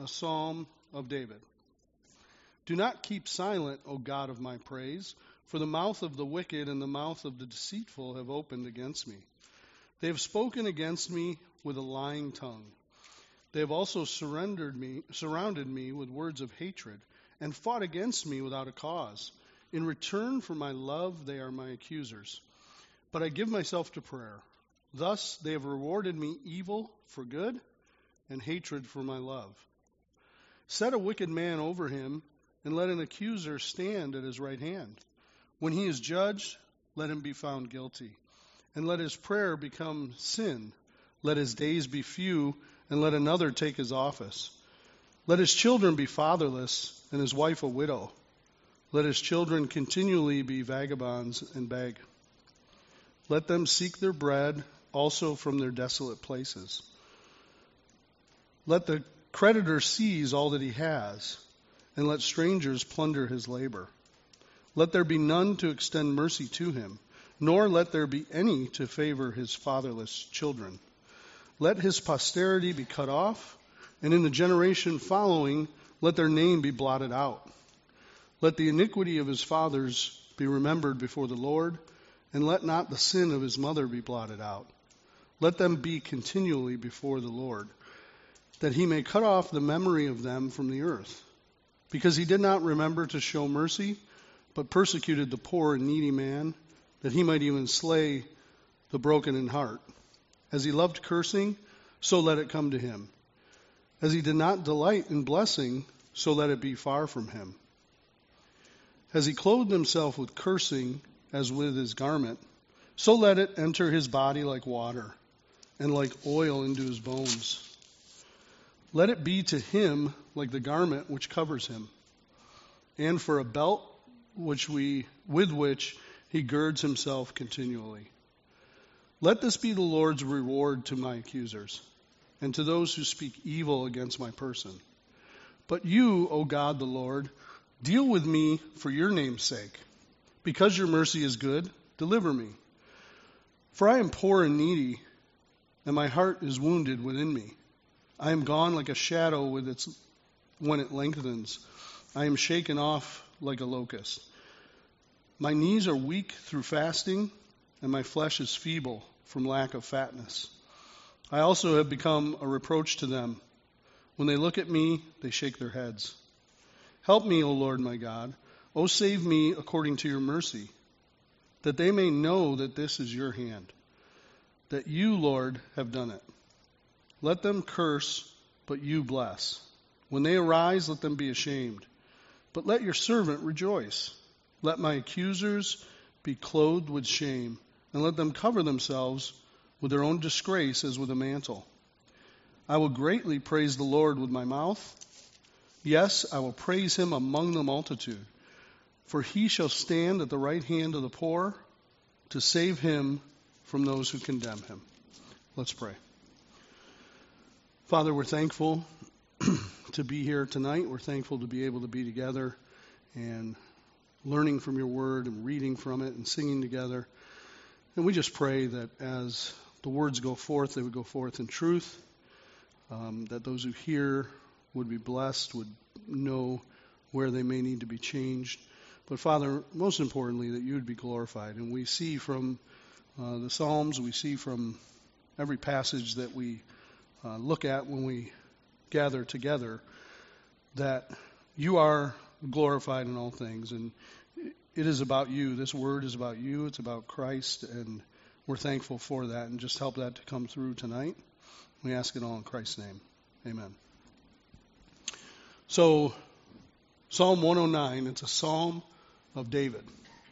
A psalm of David. Do not keep silent, O God of my praise, for the mouth of the wicked and the mouth of the deceitful have opened against me. They have spoken against me with a lying tongue. They have also surrounded me with words of hatred, and fought against me without a cause. In return for my love, they are my accusers. But I give myself to prayer. Thus they have rewarded me evil for good, and hatred for my love. Set a wicked man over him, and let an accuser stand at his right hand. When he is judged, let him be found guilty, and let his prayer become sin. Let his days be few, and let another take his office. Let his children be fatherless, and his wife a widow. Let his children continually be vagabonds and beg. Let them seek their bread also from their desolate places. Let the creditor seize all that he has, and let strangers plunder his labor. Let there be none to extend mercy to him, nor let there be any to favor his fatherless children. Let his posterity be cut off, and in the generation following, let their name be blotted out. Let the iniquity of his fathers be remembered before the Lord, and let not the sin of his mother be blotted out. Let them be continually before the Lord, that he may cut off the memory of them from the earth. Because he did not remember to show mercy, but persecuted the poor and needy man, that he might even slay the broken in heart. As he loved cursing, so let it come to him. As he did not delight in blessing, so let it be far from him. As he clothed himself with cursing, as with his garment, so let it enter his body like water, and like oil into his bones. Let it be to him like the garment which covers him, and for a belt with which he girds himself continually. Let this be the Lord's reward to my accusers, and to those who speak evil against my person. But you, O God the Lord, deal with me for your name's sake. Because your mercy is good, deliver me. For I am poor and needy, and my heart is wounded within me. I am gone like a shadow when it lengthens. I am shaken off like a locust. My knees are weak through fasting, and my flesh is feeble from lack of fatness. I also have become a reproach to them. When they look at me, they shake their heads. Help me, O Lord my God. O save me according to your mercy, that they may know that this is your hand, that you, Lord, have done it. Let them curse, but you bless. When they arise, let them be ashamed. But let your servant rejoice. Let my accusers be clothed with shame, and let them cover themselves with their own disgrace as with a mantle. I will greatly praise the Lord with my mouth. Yes, I will praise him among the multitude. For he shall stand at the right hand of the poor to save him from those who condemn him. Let's pray. Father, we're thankful to be here tonight. We're thankful to be able to be together and learning from your word and reading from it and singing together. And we just pray that as the words go forth, they would go forth in truth, that those who hear would be blessed, would know where they may need to be changed. But Father, most importantly, that you would be glorified. And we see from the Psalms, we see from every passage that we look at when we gather together, that you are glorified in all things. And it is about you. This word is about you. It's about Christ. And we're thankful for that. And just help that to come through tonight. We ask it all in Christ's name. Amen. So, Psalm 109, it's a psalm of David.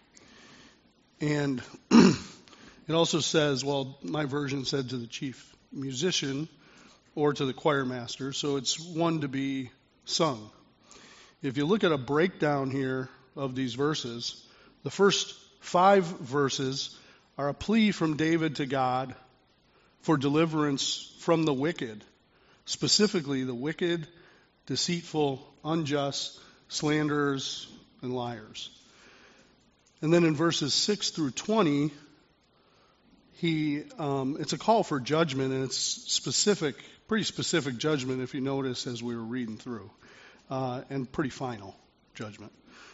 And it also says, well, my version said to the chief musician or to the choir master, so it's one to be sung. If you look at a breakdown here of these verses, the first 5 verses are a plea from David to God for deliverance from the wicked, specifically the wicked, deceitful, unjust, slanderers, and liars. And then in verses 6 through 20, it's a call for judgment, and it's specific pretty specific judgment, if you notice, as we were reading through, and pretty final judgment.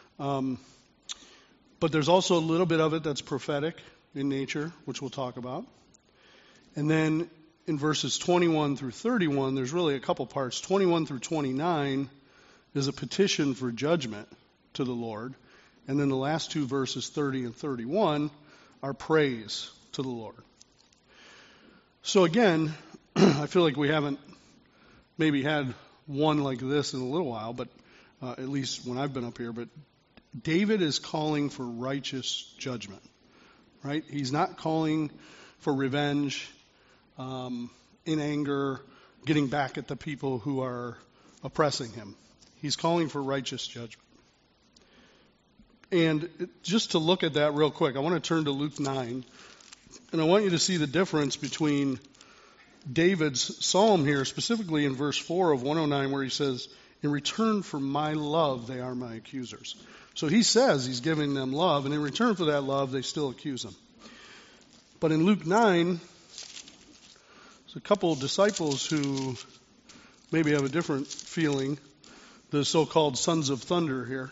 But there's also a little bit of it that's prophetic in nature, which we'll talk about. And then in verses 21 through 31, there's really a couple parts. 21 through 29 is a petition for judgment to the Lord. And then the last two verses, 30 and 31, are praise to the Lord. So again, I feel like we haven't maybe had one like this in a little while, but at least when I've been up here. But David is calling for righteous judgment, right? He's not calling for revenge, in anger, getting back at the people who are oppressing him. He's calling for righteous judgment. And just to look at that real quick, I want to turn to Luke 9, and I want you to see the difference between David's psalm here, specifically in verse 4 of 109, where he says, "In return for my love, they are my accusers." So he says he's giving them love, and in return for that love, they still accuse him. But in Luke 9, there's a couple of disciples who maybe have a different feeling, the so-called sons of thunder here.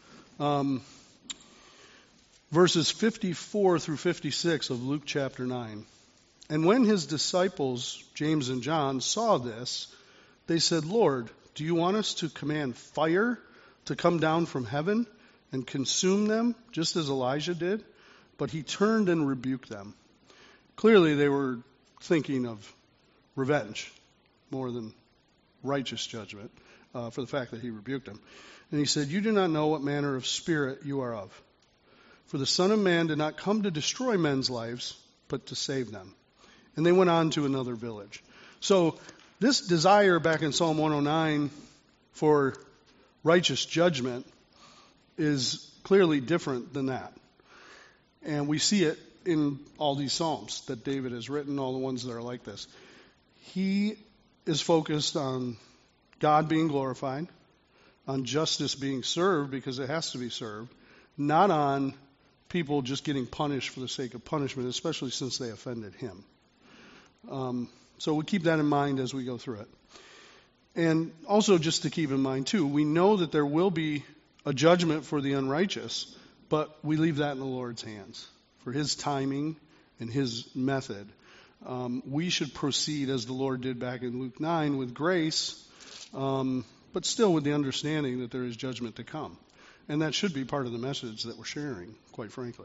Verses 54 through 56 of Luke chapter 9. "And when his disciples, James and John, saw this, they said, 'Lord, do you want us to command fire to come down from heaven and consume them, just as Elijah did?' But he turned and rebuked them." Clearly they were thinking of revenge more than righteous judgment for the fact that he rebuked them. And he said, "You do not know what manner of spirit you are of. For the Son of Man did not come to destroy men's lives, but to save them." And they went on to another village. So this desire back in Psalm 109 for righteous judgment is clearly different than that. And we see it in all these Psalms that David has written, all the ones that are like this. He is focused on God being glorified, on justice being served because it has to be served, not on people just getting punished for the sake of punishment, especially since they offended him. So we keep that in mind as we go through it. And also just to keep in mind, too, we know that there will be a judgment for the unrighteous, but we leave that in the Lord's hands for his timing and his method. We should proceed as the Lord did back in Luke 9 with grace, but still with the understanding that there is judgment to come. And that should be part of the message that we're sharing, quite frankly.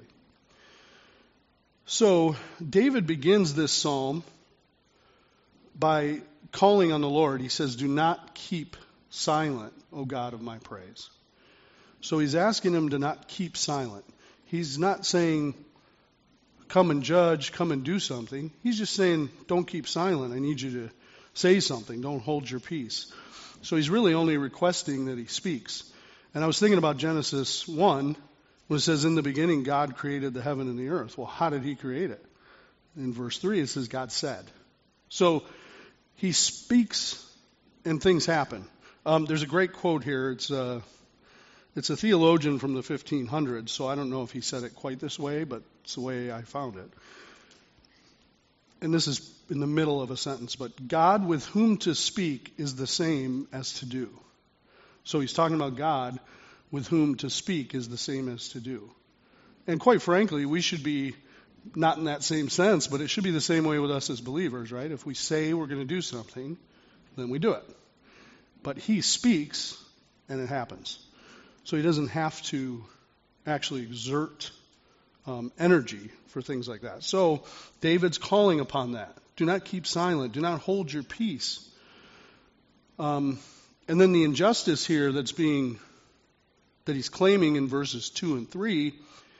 So David begins this psalm by calling on the Lord. He says, "Do not keep silent, O God of my praise." So he's asking him to not keep silent. He's not saying, come and judge, come and do something. He's just saying, don't keep silent. I need you to say something. Don't hold your peace. So he's really only requesting that he speaks. And I was thinking about Genesis 1, when it says, "In the beginning, God created the heaven and the earth." Well, how did he create it? In verse 3, it says, "God said." So he speaks and things happen. There's a great quote here. It's a theologian from the 1500s, so I don't know if he said it quite this way, but it's the way I found it. And this is in the middle of a sentence, but "God with whom to speak is the same as to do." So he's talking about God with whom to speak is the same as to do. And quite frankly, we should be not in that same sense, but it should be the same way with us as believers, right? If we say we're going to do something, then we do it. But he speaks, and it happens. So he doesn't have to actually exert energy for things like that. So David's calling upon that. Do not keep silent. Do not hold your peace. And then the injustice here that he's claiming in verses 2 and 3,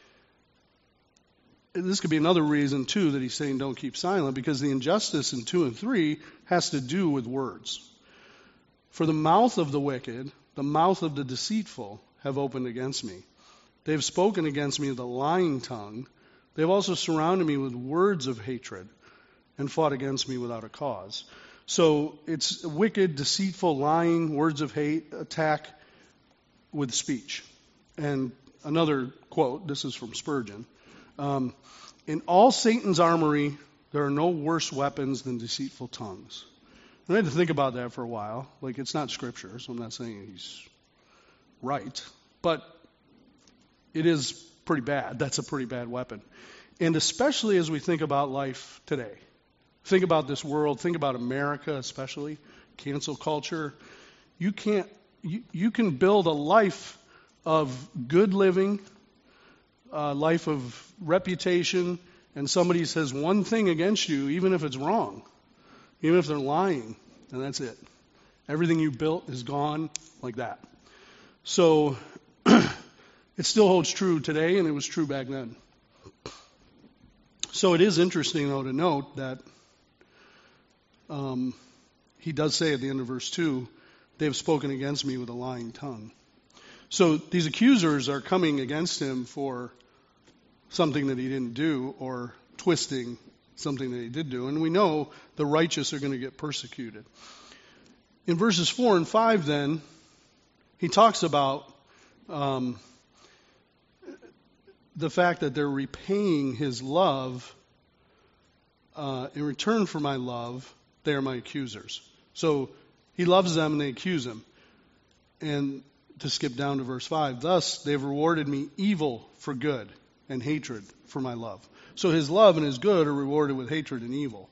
this could be another reason, too, that he's saying don't keep silent, because the injustice in 2 and 3 has to do with words. "For the mouth of the wicked, the mouth of the deceitful have opened against me. They have spoken against me with a lying tongue. They have also surrounded me with words of hatred and fought against me without a cause." So it's wicked, deceitful, lying, words of hate, attack with speech. And another quote, this is from Spurgeon. "In all Satan's armory, there are no worse weapons than deceitful tongues. I had to think about that for a while. Like, it's not Scripture, so I'm not saying he's right. But it is pretty bad. That's a pretty bad weapon. And especially as we think about life today. Think about this world. Think about America especially. Cancel culture. You can build a life of good living, a life of reputation, and somebody says one thing against you, even if it's wrong, even if they're lying, and that's it. Everything you built is gone like that. So it still holds true today, and it was true back then. So it is interesting, though, to note that he does say at the end of verse 2, they have spoken against me with a lying tongue. So these accusers are coming against him for something that he didn't do or twisting something that he did do. And we know the righteous are going to get persecuted. In verses 4 and 5 then, he talks about the fact that they're repaying his love. In return for my love, they are my accusers. So he loves them and they accuse him. And to skip down to verse 5, thus they've rewarded me evil for good and hatred for my love. So his love and his good are rewarded with hatred and evil.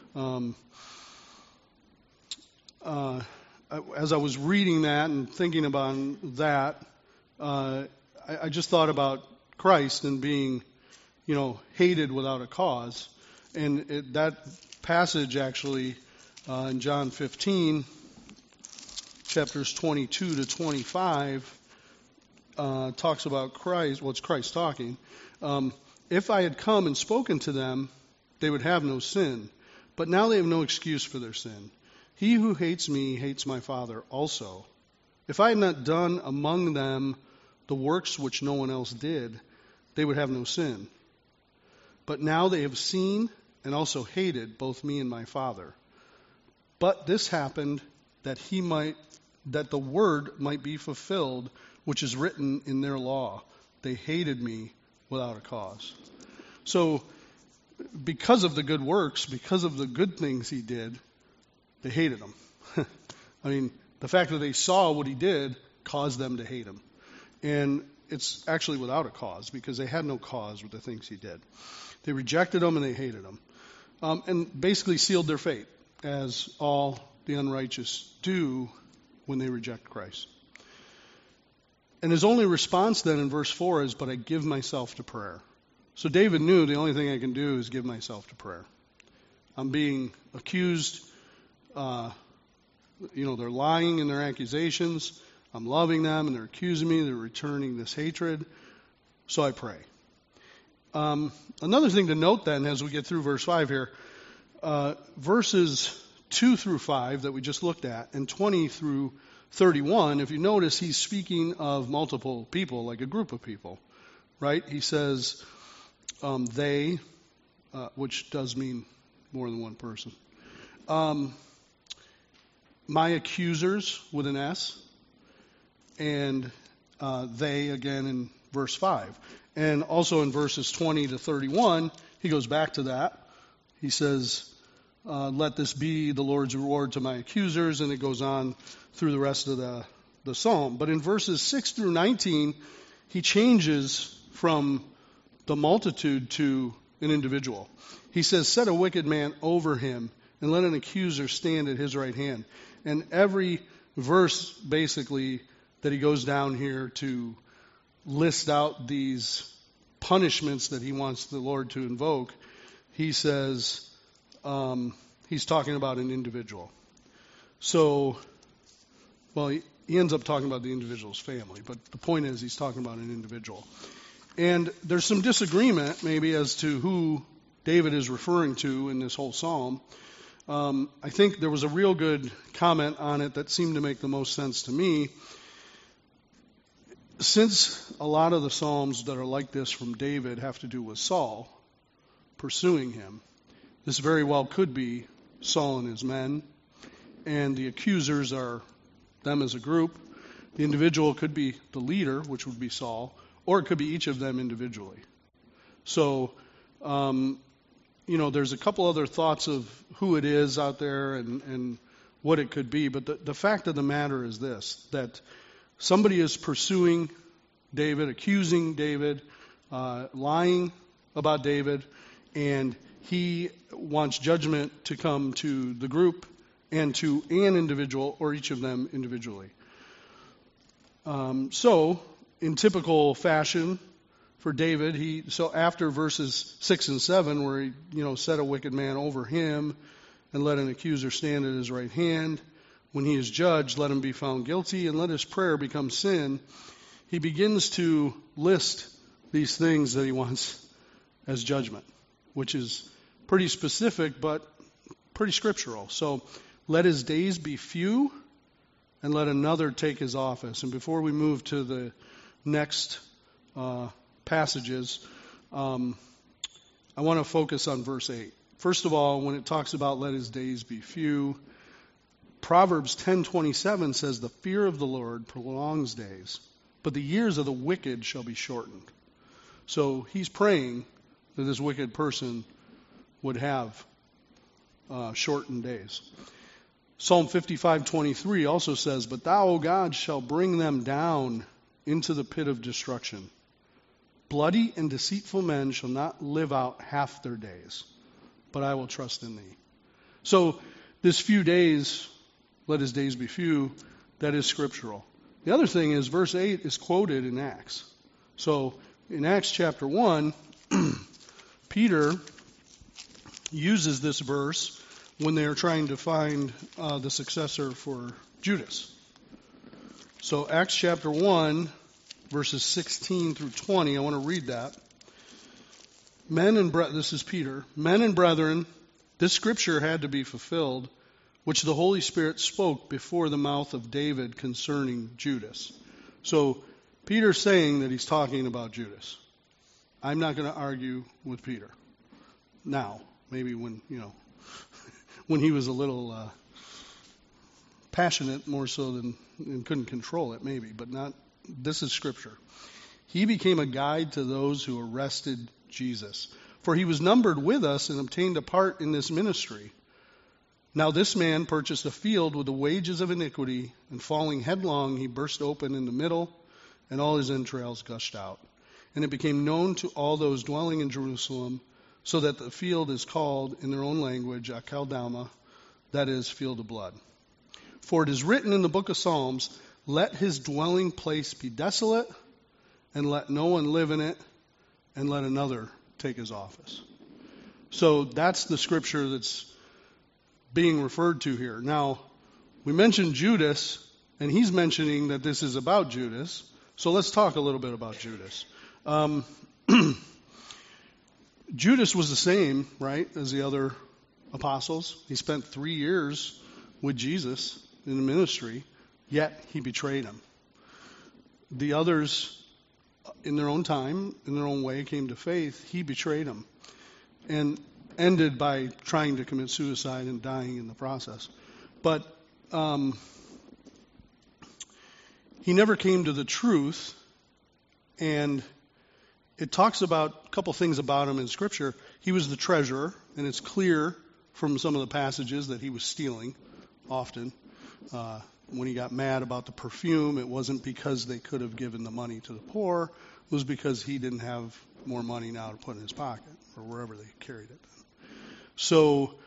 As I was reading that and thinking about that, I just thought about Christ and being, hated without a cause. And that passage actually in John 15, chapters 22 to 25, talks about Christ. Well, it's Christ talking. If I had come and spoken to them, they would have no sin. But now they have no excuse for their sin. He who hates me hates my Father also. If I had not done among them the works which no one else did, they would have no sin. But now they have seen and also hated both me and my Father. But this happened that the word might be fulfilled, which is written in their law. They hated me without a cause. So, because of the good works, because of the good things he did, they hated him. I mean, the fact that they saw what he did caused them to hate him. And it's actually without a cause, because they had no cause with the things he did. They rejected him and they hated him. And basically sealed their fate, as all the unrighteous do when they reject Christ. And his only response then in verse 4 is, but I give myself to prayer. So David knew the only thing I can do is give myself to prayer. I'm being accused. They're lying in their accusations. I'm loving them and they're accusing me. They're returning this hatred. So I pray. Another thing to note then as we get through verse 5 here, verses 2 through 5 that we just looked at and 20 through 31, if you notice, he's speaking of multiple people, like a group of people, right? He says they, which does mean more than one person. My accusers with an S, and they again in verse 5. And also in verses 20 to 31, he goes back to that. He says, let this be the Lord's reward to my accusers, and it goes on through the rest of the psalm. But in verses 6 through 19, he changes from the multitude to an individual. He says, set a wicked man over him, and let an accuser stand at his right hand. And every verse, basically, that he goes down here to list out these punishments that he wants the Lord to invoke, he says he's talking about an individual. So, well, he ends up talking about the individual's family, but the point is he's talking about an individual. And there's some disagreement maybe as to who David is referring to in this whole psalm. I think there was a real good comment on it that seemed to make the most sense to me. Since a lot of the psalms that are like this from David have to do with Saul pursuing him, this very well could be Saul and his men, and the accusers are them as a group. The individual could be the leader, which would be Saul, or it could be each of them individually. So, there's a couple other thoughts of who it is out there and what it could be. But the fact of the matter is this, that somebody is pursuing David, accusing David, lying about David, and he wants judgment to come to the group and to an individual or each of them individually. So, in typical fashion for David, so after verses 6 and 7, where he, set a wicked man over him and let an accuser stand at his right hand, when he is judged, let him be found guilty and let his prayer become sin, he begins to list these things that he wants as judgment, which is pretty specific but pretty scriptural. So, let his days be few and let another take his office. And before we move to the next passages, I want to focus on verse 8. First of all, when it talks about let his days be few, Proverbs 10:27 says, the fear of the Lord prolongs days, but the years of the wicked shall be shortened. So he's praying that this wicked person would have shortened days. Psalm 55:23 also says, but thou, O God, shall bring them down into the pit of destruction. Bloody and deceitful men shall not live out half their days, but I will trust in thee. So this few days, let his days be few, that is scriptural. The other thing is verse 8 is quoted in Acts. So in Acts chapter 1, Peter uses this verse when they are trying to find the successor for Judas. So Acts chapter 1, verses 16 through 20, I want to read that. This is Peter. Men and brethren, this scripture had to be fulfilled, which the Holy Spirit spoke before the mouth of David concerning Judas. So Peter's saying that he's talking about Judas. I'm not going to argue with Peter. Now, maybe when he was a little passionate, more so than and couldn't control it, maybe, but not. This is scripture. He became a guide to those who arrested Jesus, for he was numbered with us and obtained a part in this ministry. Now this man purchased a field with the wages of iniquity, and falling headlong, he burst open in the middle, and all his entrails gushed out. And it became known to all those dwelling in Jerusalem, so that the field is called in their own language, Akeldama, that is, field of blood. For it is written in the book of Psalms, let his dwelling place be desolate, and let no one live in it, and let another take his office. So that's the scripture that's being referred to here. Now, we mentioned Judas, and he's mentioning that this is about Judas. So let's talk a little bit about Judas. Judas was the same, right, as the other apostles. He spent 3 years with Jesus in the ministry, yet he betrayed him. The others, in their own time, in their own way, came to faith. He betrayed him and ended by trying to commit suicide and dying in the process. But he never came to the truth, and it talks about a couple things about him in Scripture. He was the treasurer, and it's clear from some of the passages that he was stealing often. When he got mad about the perfume, it wasn't because they could have given the money to the poor. It was because he didn't have more money now to put in his pocket or wherever they carried it. So,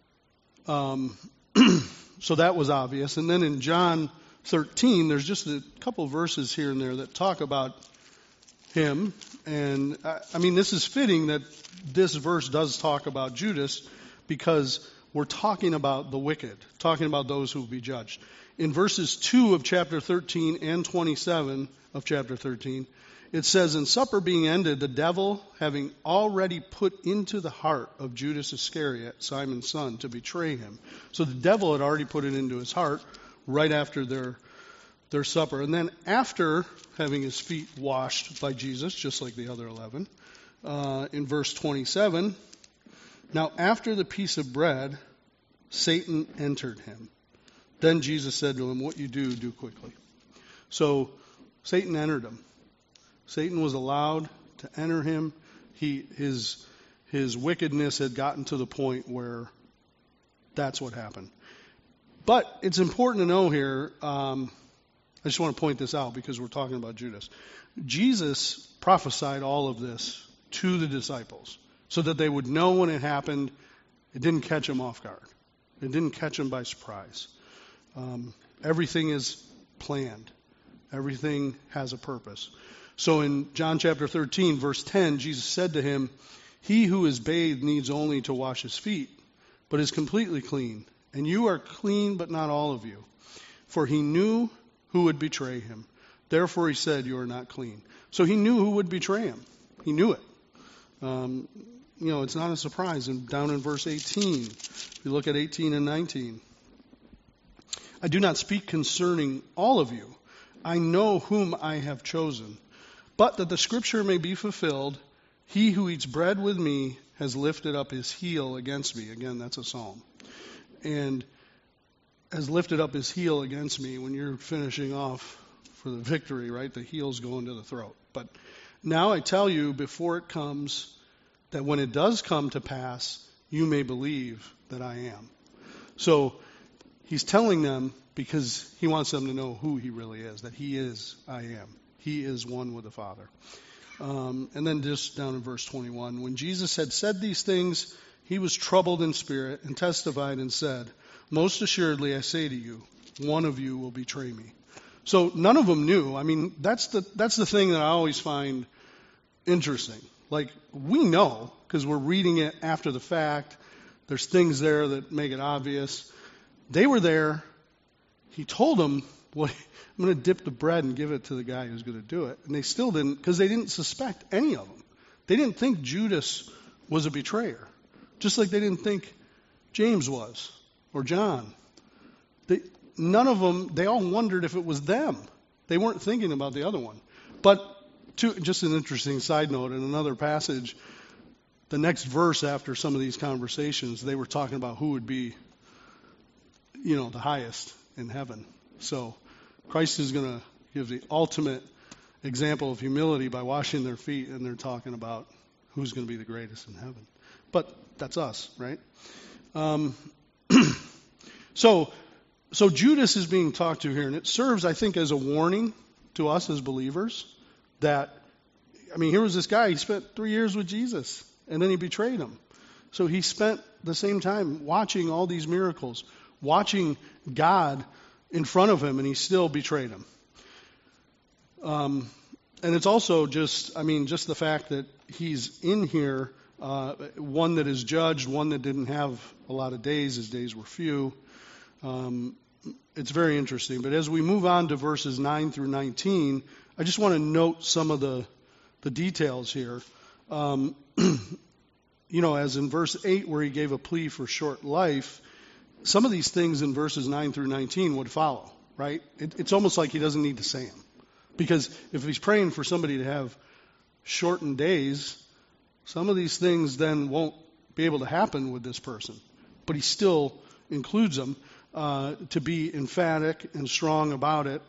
so that was obvious. And then in John 13, there's just a couple verses here and there that talk about him. And I mean, this is fitting that this verse does talk about Judas, because we're talking about the wicked, talking about those who will be judged. In verses 2 of chapter 13 and 27 of chapter 13, it says, "And supper being ended, the devil, having already put into the heart of Judas Iscariot, Simon's son, to betray him." So the devil had already put it into his heart right after their supper. And then after having his feet washed by Jesus, just like the other 11, in verse 27, "Now after the piece of bread, Satan entered him. Then Jesus said to him, what you do, do quickly." So Satan entered him. Satan was allowed to enter him. His wickedness had gotten to the point where that's what happened. But it's important to know here, I just want to point this out because we're talking about Judas. Jesus prophesied all of this to the disciples so that they would know when it happened. It didn't catch them off guard. It didn't catch them by surprise. Everything is planned. Everything has a purpose. So in John chapter 13, verse 10, Jesus said to him, "He who is bathed needs only to wash his feet, but is completely clean. And you are clean, but not all of you." For he knew who would betray him. Therefore he said, "You are not clean." So he knew who would betray him. He knew it. It's not a surprise. And down in verse 18, if you look at 18 and 19. "I do not speak concerning all of you. I know whom I have chosen. But that the scripture may be fulfilled, he who eats bread with me has lifted up his heel against me." Again, that's a psalm. And has lifted up his heel against me. When you're finishing off for the victory, right? The heel's going to the throat. "But now I tell you before it comes, that when it does come to pass, you may believe that I am." So he's telling them because he wants them to know who he really is, that he is I am. He is one with the Father. And then just down in verse 21, "When Jesus had said these things, he was troubled in spirit and testified and said, 'Most assuredly I say to you, one of you will betray me.'" So none of them knew. I mean, that's the thing that I always find interesting. Like, we know because we're reading it after the fact. There's things there that make it obvious. They were there. He told them, "Well, I'm going to dip the bread and give it to the guy who's going to do it." And they still didn't, because they didn't suspect any of them. They didn't think Judas was a betrayer, just like they didn't think James was or John. None of them, they all wondered if it was them. They weren't thinking about the other one. But just an interesting side note, in another passage, the next verse after some of these conversations, they were talking about who would be, the highest in heaven. So Christ is going to give the ultimate example of humility by washing their feet, and they're talking about who's going to be the greatest in heaven. But that's us, right? So Judas is being talked to here, and it serves, I think, as a warning to us as believers that, here was this guy, he spent 3 years with Jesus, and then he betrayed him. So he spent the same time watching all these miracles, watching God in front of him, and he still betrayed him. And it's also just the fact that he's in here, one that is judged, one that didn't have a lot of days, his days were few. It's very interesting. But as we move on to verses 9 through 19, I just want to note some of the details here. As in verse 8 where he gave a plea for short life, some of these things in verses 9 through 19 would follow, right? It's almost like he doesn't need to say them. Because if he's praying for somebody to have shortened days, some of these things then won't be able to happen with this person. But he still includes them to be emphatic and strong about it.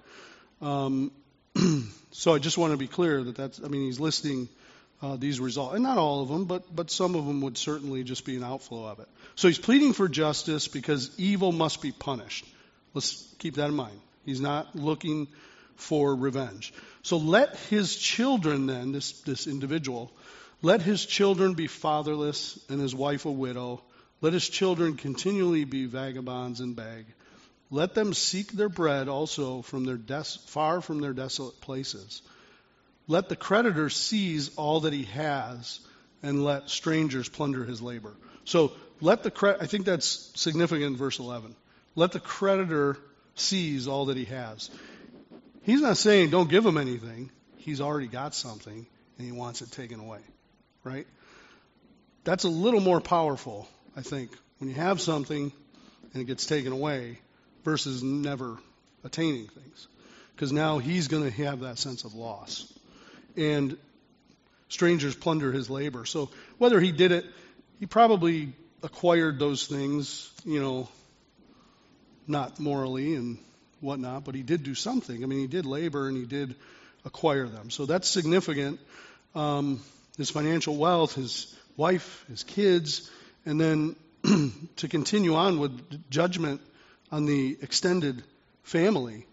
So I just want to be clear that he's listing these results. And not all of them, but some of them would certainly just be an outflow of it. So he's pleading for justice because evil must be punished. Let's keep that in mind. He's not looking for revenge. So let his children then, this individual, let his children be fatherless and his wife a widow. Let his children continually be vagabonds and beg. Let them seek their bread also from far from their desolate places. Let the creditor seize all that he has, and let strangers plunder his labor. So I think that's significant in verse 11. Let the creditor seize all that he has. He's not saying don't give him anything. He's already got something, and he wants it taken away, right? That's a little more powerful, I think, when you have something and it gets taken away versus never attaining things. Because now he's going to have that sense of loss. And strangers plunder his labor. So whether he did it, he probably acquired those things, not morally and whatnot, but he did do something. He did labor and he did acquire them. So that's significant. His financial wealth, his wife, his kids, and then to continue on with judgment on the extended family.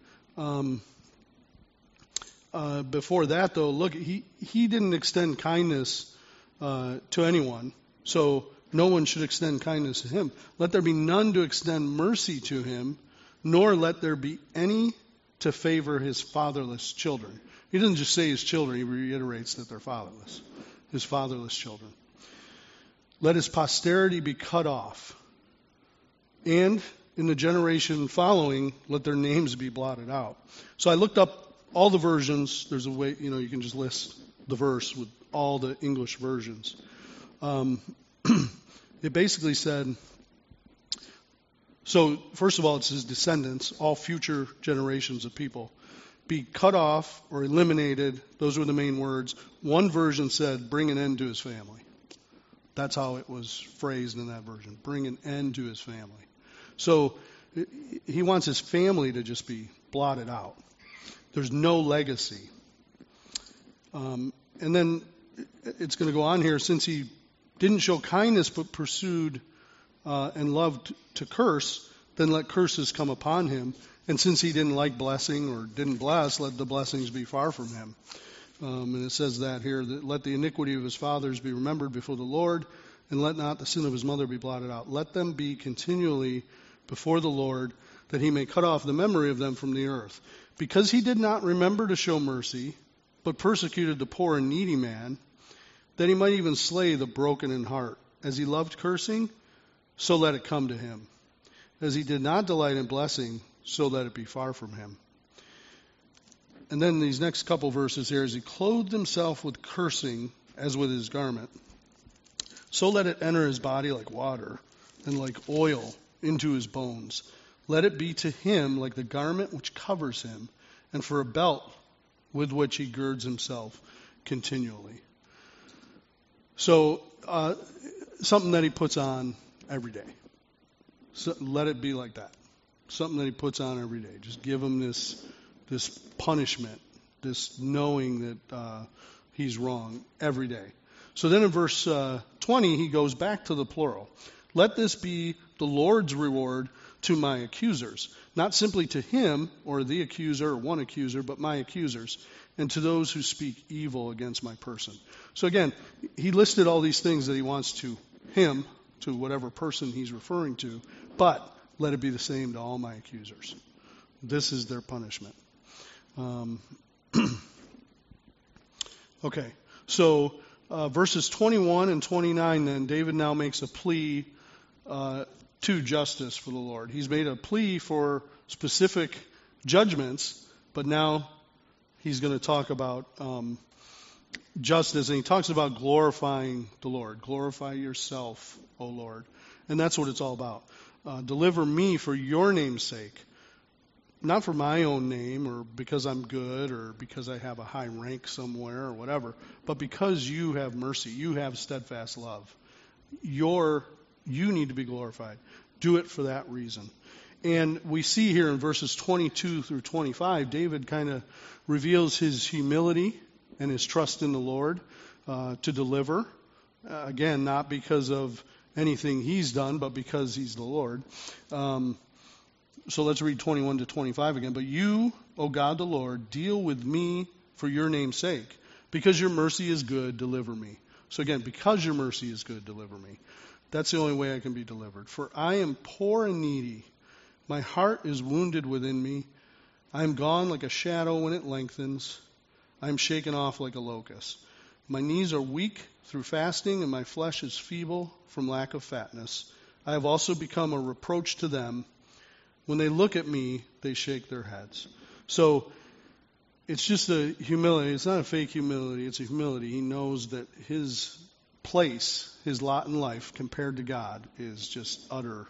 Before that, though, look, he didn't extend kindness to anyone, so no one should extend kindness to him. Let there be none to extend mercy to him, nor let there be any to favor his fatherless children. He doesn't just say his children, he reiterates that they're fatherless, his fatherless children. Let his posterity be cut off, and in the generation following, let their names be blotted out. So I looked up all the versions. There's a way, you can just list the verse with all the English versions. It basically said, so first of all, it's his descendants, all future generations of people, be cut off or eliminated. Those were the main words. One version said, bring an end to his family. That's how it was phrased in that version. Bring an end to his family. So he wants his family to just be blotted out. There's no legacy. And then it's going to go on here. Since he didn't show kindness but pursued and loved to curse, then let curses come upon him. And since he didn't like blessing or didn't bless, let the blessings be far from him. And it says that here, that let the iniquity of his fathers be remembered before the Lord, and let not the sin of his mother be blotted out. Let them be continually before the Lord, that he may cut off the memory of them from the earth. Because he did not remember to show mercy, but persecuted the poor and needy man, that he might even slay the broken in heart. As he loved cursing, so let it come to him. As he did not delight in blessing, so let it be far from him. And then these next couple verses here, as he clothed himself with cursing, as with his garment, so let it enter his body like water, and like oil into his bones. Let it be to him like the garment which covers him, and for a belt with which he girds himself continually. So, something that he puts on every day. So let it be like that. Something that he puts on every day. Just give him this punishment, this knowing that he's wrong every day. So then in verse 20, he goes back to the plural. Let this be the Lord's reward to my accusers. Not simply to him or the accuser or one accuser, but my accusers, and to those who speak evil against my person. So again, he listed all these things that he wants to him, to whatever person he's referring to, but let it be the same to all my accusers. This is their punishment. Okay, so verses 21 and 29 then, David now makes a plea to justice for the Lord. He's made a plea for specific judgments, but now he's going to talk about justice, and he talks about glorifying the Lord. Glorify yourself, O Lord. And that's what it's all about. Deliver me for your name's sake, not for my own name or because I'm good or because I have a high rank somewhere or whatever, but because you have mercy, you have steadfast love. You need to be glorified. Do it for that reason. And we see here in verses 22 through 25, David kind of reveals his humility and his trust in the Lord to deliver. Again, not because of anything he's done, but because he's the Lord. So let's read 21 to 25 again. But you, O God the Lord, deal with me for your name's sake. Because your mercy is good, deliver me. So again, because your mercy is good, deliver me. That's the only way I can be delivered. For I am poor and needy. My heart is wounded within me. I am gone like a shadow when it lengthens. I am shaken off like a locust. My knees are weak through fasting, and my flesh is feeble from lack of fatness. I have also become a reproach to them. When they look at me, they shake their heads. So it's just a humility. It's not a fake humility. It's a humility. He knows that his place, his lot in life compared to God is just utter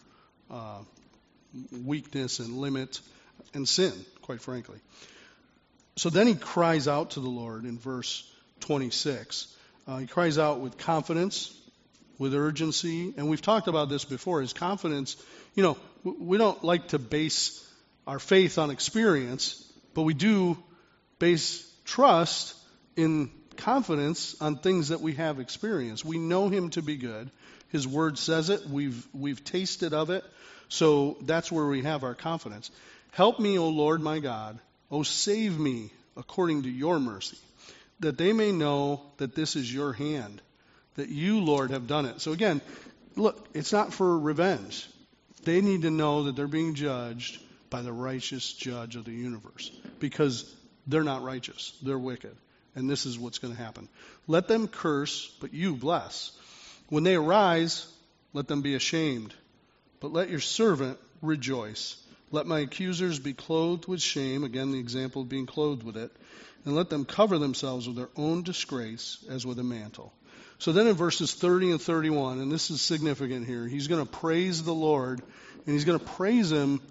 weakness and limit and sin, quite frankly. So then he cries out to the Lord in verse 26. He cries out with confidence, with urgency, and we've talked about this before. His confidence, we don't like to base our faith on experience, but we do base trust in confidence on things that we have experienced. We know him to be good. His word says it. We've tasted of it. So that's where we have our confidence. Help me, O Lord my God. O save me according to your mercy, that they may know that this is your hand, that you, Lord, have done it. So again, look, it's not for revenge. They need to know that they're being judged by the righteous judge of the universe, because they're not righteous. They're wicked. And this is what's going to happen. Let them curse, but you bless. When they arise, let them be ashamed. But let your servant rejoice. Let my accusers be clothed with shame. Again, the example of being clothed with it. And let them cover themselves with their own disgrace as with a mantle. So then in verses 30 and 31, and this is significant here, he's going to praise the Lord, and he's going to praise him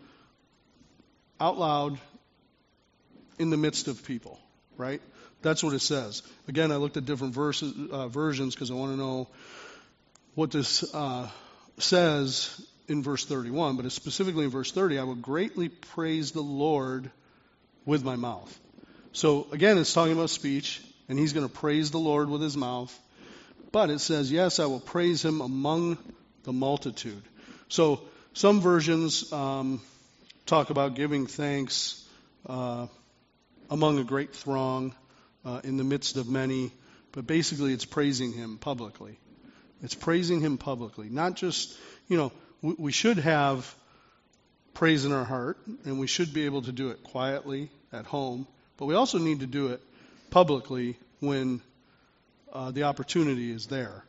out loud in the midst of people, right? That's what it says. Again, I looked at different versions because I want to know what this says in verse 31, but it's specifically in verse 30, I will greatly praise the Lord with my mouth. So again, it's talking about speech, and he's going to praise the Lord with his mouth. But it says, yes, I will praise him among the multitude. So some versions talk about giving thanks among a great throng, in the midst of many. But basically it's praising him publicly. It's praising him publicly. Not just, we should have praise in our heart, and we should be able to do it quietly at home. But we also need to do it publicly when the opportunity is there.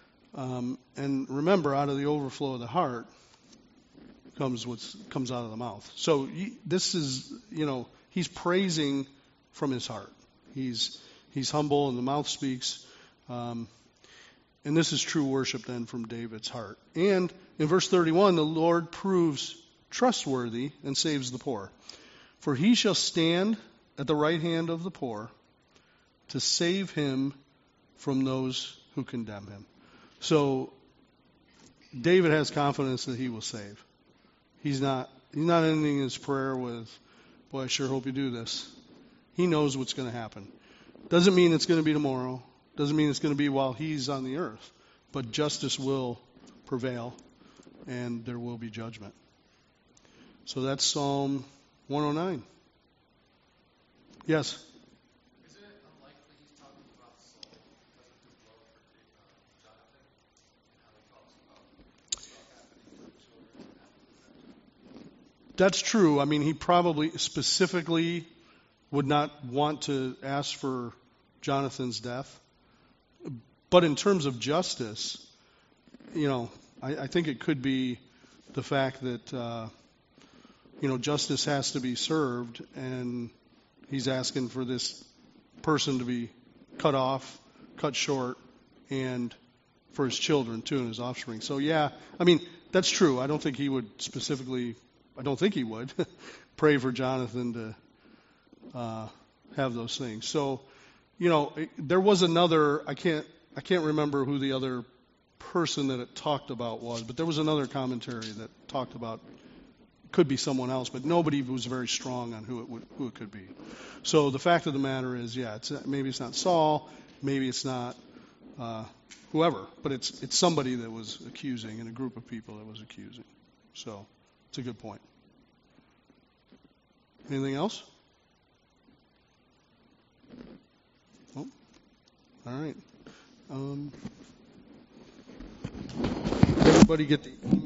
And remember, out of the overflow of the heart comes what comes out of the mouth. So this is, he's praising from his heart. He's humble, and the mouth speaks. And this is true worship then from David's heart. And in verse 31, the Lord proves trustworthy and saves the poor. For he shall stand at the right hand of the poor to save him from those who condemn him. So David has confidence that he will save. He's not ending his prayer with, boy, I sure hope you do this. He knows what's going to happen. Doesn't mean it's going to be tomorrow. Doesn't mean it's going to be while he's on the earth. But justice will prevail, and there will be judgment. So that's Psalm 109. Yes? Isn't it unlikely he's talking about Saul because of his love for Jonathan, and how he talks about stuff happening to the children and happening? That's true. I mean, he probably specifically would not want to ask for Jonathan's death. But in terms of justice, I think it could be the fact that, justice has to be served, and he's asking for this person to be cut off, cut short, and for his children, too, and his offspring. So, yeah, that's true. I don't think he would pray for Jonathan to have those things. So, there was another, I can't remember who the other person that it talked about was, but there was another commentary that talked about, could be someone else, but nobody was very strong on who it could be. So the fact of the matter is, maybe it's not Saul, maybe it's not whoever, but it's somebody that was accusing, and a group of people that was accusing. So it's a good point. Anything else? Oh, all right. Everybody get the